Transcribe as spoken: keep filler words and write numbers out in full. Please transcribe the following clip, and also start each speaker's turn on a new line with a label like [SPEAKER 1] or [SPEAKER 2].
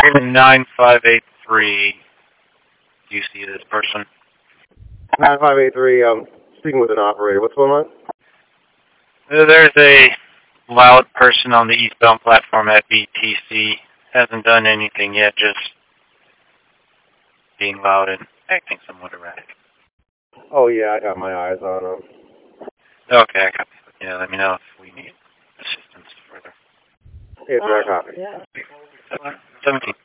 [SPEAKER 1] nine five eight three. Do you see this person?
[SPEAKER 2] nine five eight three, um, speaking with an operator. What's going on?
[SPEAKER 1] There's a loud person on the eastbound platform at B T C. Hasn't done anything yet, just being loud and acting somewhat erratic.
[SPEAKER 2] Oh, yeah, I got my eyes on him.
[SPEAKER 1] Okay, I copy. Yeah, let me know if we need assistance further.
[SPEAKER 2] Yes, sir, I copy.
[SPEAKER 1] seventeen.